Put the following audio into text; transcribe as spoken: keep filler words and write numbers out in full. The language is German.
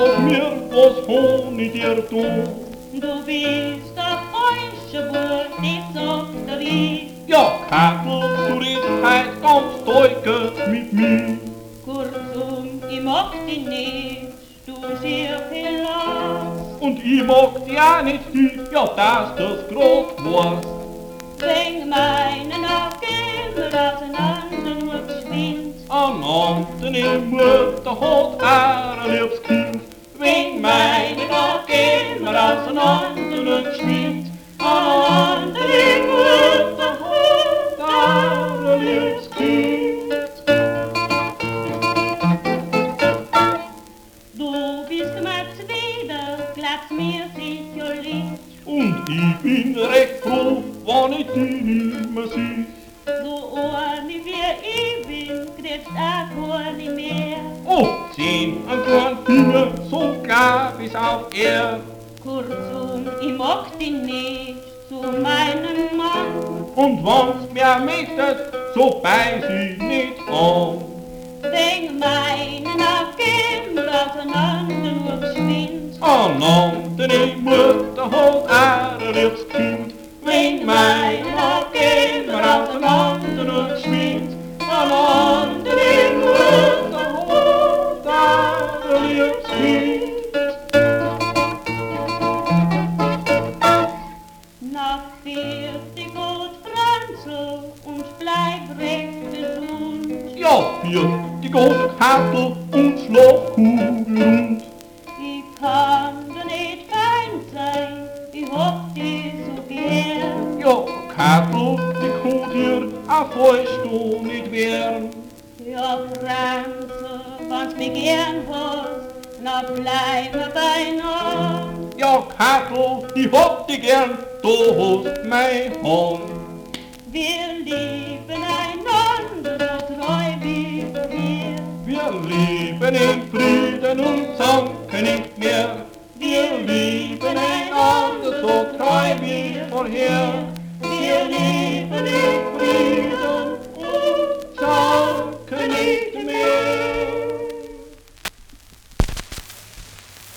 sag mir, was hab ich dir da? Du bist der falsche Bub, das sagt der Wies. Ja, Kattel, du redest heut ganz deutlich mit mir. Kurzum, ich mag dich nicht, du schier viel aus. Und ich mag dich auch nicht viel, ja, dass das grad warst. Wegen meinen Aufgeben auseinander nur geschwind. An andere Mutter hat auch ein liebes Kind. Wegen meinen Aufgeben auseinander nur geschwind. An andere Mutter hat auch ein liebes Kind. Du bist mir zuwider, glaubst mir sicherlich. Und ich bin recht froh, wenn ich dich nicht mehr seh. So ohne wie ich bin, kriegst auch keine mehr. Oh, zehn an kleinen Finger, so klar bis auf Erd. Kurzum, ich mag dich nicht zu meinem Mann. Und wenn's mir möchtet, so beiß ich nicht an. Wegen meinen Aufgeben auseinander nur geschwind. An andere Mutter hat auch ein liebes Kind. Wegen meinen Aufgeben auseinander nur geschwind. An andere Mutter hat auch ein liebes Kind. Na, vierte Gott, Franzl, und bleib recht gesund. Ja, für die Goldkattel und Schlafkugeln. Ich kann dir nicht feind sein, ich hab dich so gern. Ja, Kattel, die kann dir auch falsch da nicht wehren. Ja, Franzl, wenn's mich gern hast, na bleib mir beieinander. Ja, Kattel, ich hab dich gern, du hast meine Hand. Wir lieben einander, so treu wie wir. Wir leben in Frieden und zanken nicht mehr. Wir lieben einander so treu wie vorher. Wir lieben einander.